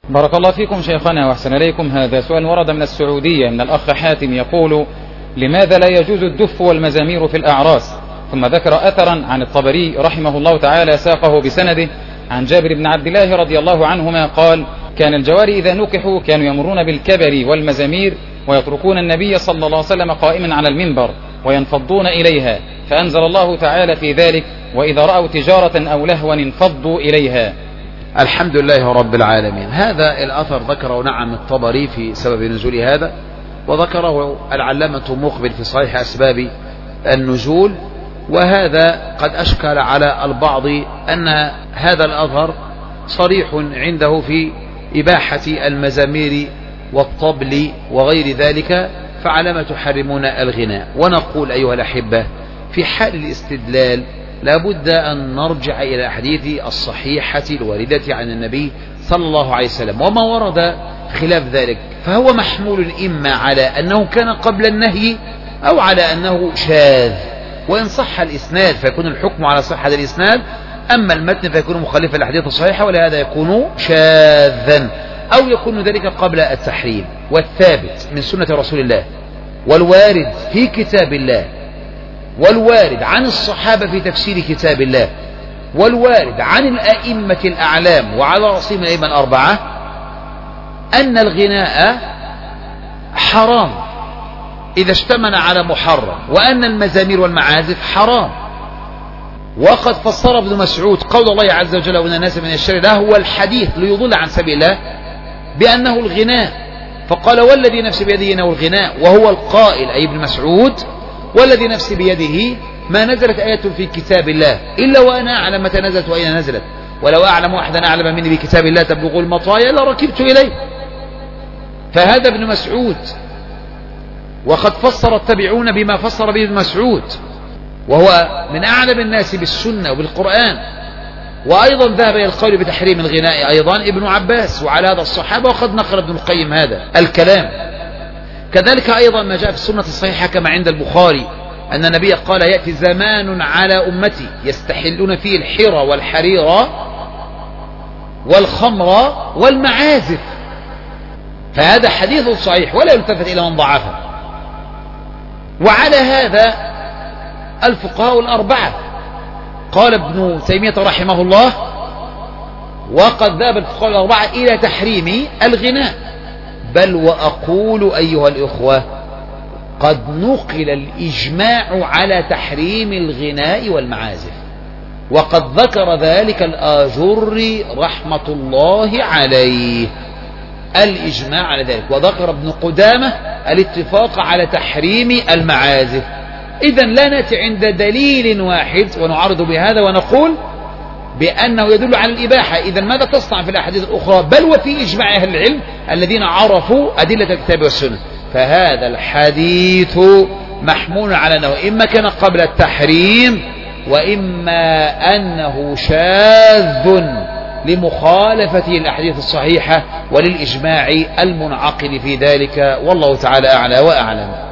بارك الله فيكم شيخنا وأحسن إليكم. هذا سؤال ورد من السعودية من الأخ حاتم يقول: لماذا لا يجوز الدف والمزامير في الأعراس؟ ثم ذكر أثرا عن الطبري رحمه الله تعالى ساقه بسنده عن جابر بن عبد الله رضي الله عنهما قال: كان الجواري إذا نكحوا كانوا يمرون بالكبر والمزامير ويتركون النبي صلى الله عليه وسلم قائما على المنبر وينفضون إليها، فأنزل الله تعالى في ذلك: وإذا رأوا تجارة أو لهوا انفضوا إليها. الحمد لله رب العالمين. هذا الأثر ذكره نعم الطبري في سبب نزول هذا، وذكره العلامة مقبل في صحيح أسباب النزول، وهذا قد أشكل على البعض أن هذا الأثر صريح عنده في إباحة المزامير والطبل وغير ذلك، فعلى ما تحرمون الغناء. ونقول أيها الأحبة في حال الاستدلال لابد أن نرجع إلى الأحاديث الصحيحة الواردة عن النبي صلى الله عليه وسلم، وما ورد خلاف ذلك فهو محمول إما على أنه كان قبل النهي أو على أنه شاذ، وإن صح الإسناد فيكون الحكم على صحة الإسناد، أما المتن فيكون مخالفا للأحاديث الصحيحة ولهذا يكون شاذا، أو يكون ذلك قبل التحريم. والثابت من سنة رسول الله والوارد في كتاب الله والوارد عن الصحابة في تفسير كتاب الله والوارد عن الأئمة الأعلام وعلى رأسهم الأئمة الأربعة أن الغناء حرام إذا اشتمل على محرم، وأن المزامير والمعازف حرام. وقد فسر ابن مسعود قول الله عز وجل: وإن الناس من الشر لهو الحديث ليضل عن سبيل الله بأنه الغناء، فقال: والذي نفسي بيده إنه الغناء، وهو القائل أي ابن مسعود: والذي نفسي بيده ما نزلت آية في كتاب الله إلا وأنا أعلم متى نزلت وأين نزلت، ولو أعلم أحدا أعلم مني بكتاب الله تبلغ المطايا لركبت إليه. فهذا ابن مسعود، وقد فسر التابعون بما فسر به ابن مسعود، وهو من أعلم الناس بالسنة وبالقرآن. وأيضا ذهب إلى القول بتحريم الغناء أيضا ابن عباس وعلى هذا الصحابة، وقد نقل ابن القيم هذا الكلام. كذلك أيضا ما جاء في السنة الصحيحة كما عند البخاري أن النبي قال: يأتي زمان على أمتي يستحلون فيه الحر والحرير والخمر والمعازف. فهذا حديث صحيح ولا يلتفت إلى من ضعفه. وعلى هذا الفقهاء الأربعة قال ابن تيمية رحمه الله، وقد ذهب الفقهاء الأربعة إلى تحريم الغناء. بل وأقول أيها الإخوة قد نقل الإجماع على تحريم الغناء والمعازف، وقد ذكر ذلك الآجري رحمة الله عليه الإجماع على ذلك، وذكر ابن قدامة الاتفاق على تحريم المعازف. إذن لا نأتي عند دليل واحد ونعرض بهذا ونقول بأنه يدل على الإباحة. إذن ماذا تصنع في الأحاديث الأخرى؟ بل وفي إجماع أهل العلم الذين عرفوا أدلة الكتاب والسنة. فهذا الحديث محمول على أنه إما كان قبل التحريم، وإما أنه شاذ لمخالفة الأحاديث الصحيحة وللإجماع المنعقد في ذلك، والله تعالى أعلى وأعلم.